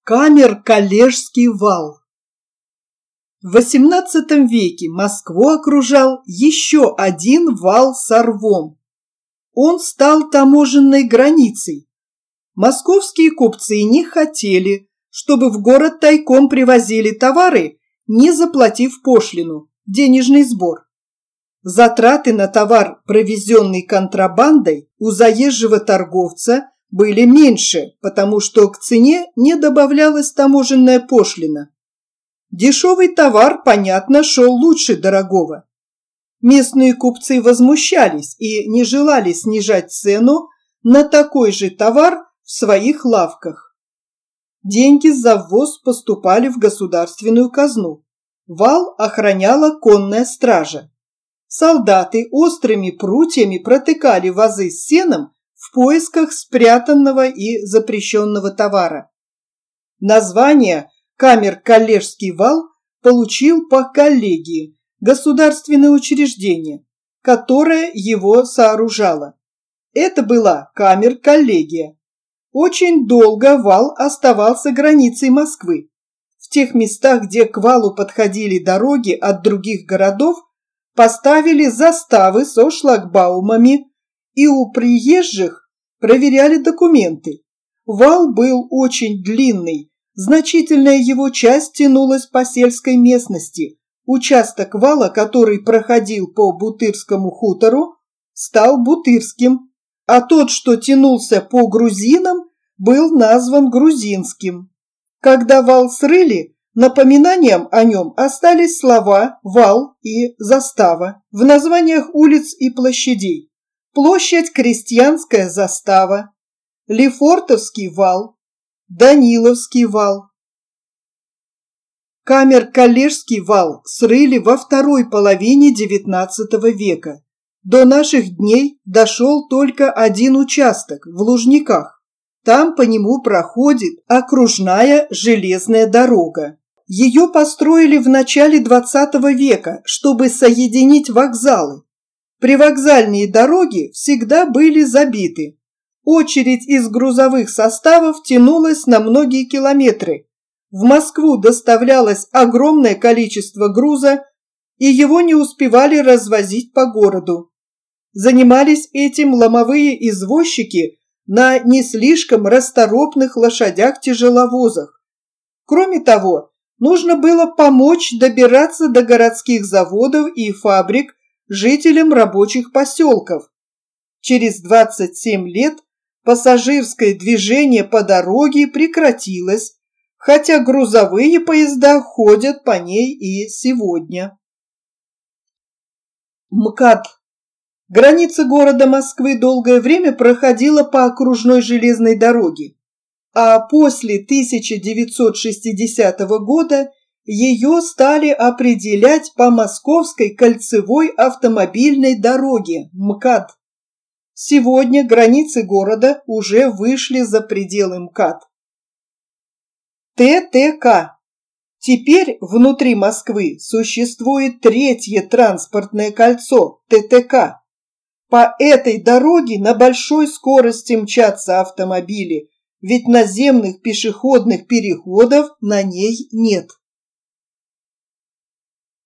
Камер-Калежский вал. В XVIII веке Москву окружал еще один вал с рвом. Он стал таможенной границей. Московские купцы не хотели, чтобы в город тайком привозили товары, не заплатив пошлину, денежный сбор. Затраты на товар, провезенный контрабандой, у заезжего торговца были меньше, потому что к цене не добавлялась таможенная пошлина. Дешевый товар, понятно, шел лучше дорогого. Местные купцы возмущались и не желали снижать цену на такой же товар в своих лавках. Деньги за ввоз поступали в государственную казну. Вал охраняла конная стража. Солдаты острыми прутьями протыкали вазы с сеном в поисках спрятанного и запрещенного товара. Название Камер-Калежский вал получил по коллегии, государственное учреждение, которое его сооружало. Это была Камер-Коллегия. Очень долго вал оставался границей Москвы. В тех местах, где к валу подходили дороги от других городов, поставили заставы со шлагбаумами и у приезжих проверяли документы. Вал был очень длинный, значительная его часть тянулась по сельской местности. Участок вала, который проходил по Бутырскому хутору, стал Бутырским, а тот, что тянулся по грузинам, был назван Грузинским. Когда вал срыли, напоминанием о нем остались слова «вал» и «застава» в названиях улиц и площадей. Площадь Крестьянская застава, Лефортовский вал, Даниловский вал. Камер-Калежский вал срыли во второй половине XIX века. До наших дней дошел только один участок в Лужниках. Там по нему проходит окружная железная дорога. Ее построили в начале XX века, чтобы соединить вокзалы. Привокзальные дороги всегда были забиты. Очередь из грузовых составов тянулась на многие километры. В Москву доставлялось огромное количество груза, и его не успевали развозить по городу. Занимались этим ломовые извозчики на не слишком расторопных лошадях-тяжеловозах. Кроме того, нужно было помочь добираться до городских заводов и фабрик жителям рабочих поселков. Через 27 лет пассажирское движение по дороге прекратилось, хотя грузовые поезда ходят по ней и сегодня. МКАД. Граница города Москвы долгое время проходила по окружной железной дороге, а после 1960 года ее стали определять по Московской кольцевой автомобильной дороге МКАД. Сегодня границы города уже вышли за пределы МКАД. ТТК. Теперь внутри Москвы существует третье транспортное кольцо ТТК. По этой дороге на большой скорости мчатся автомобили, ведь наземных пешеходных переходов на ней нет.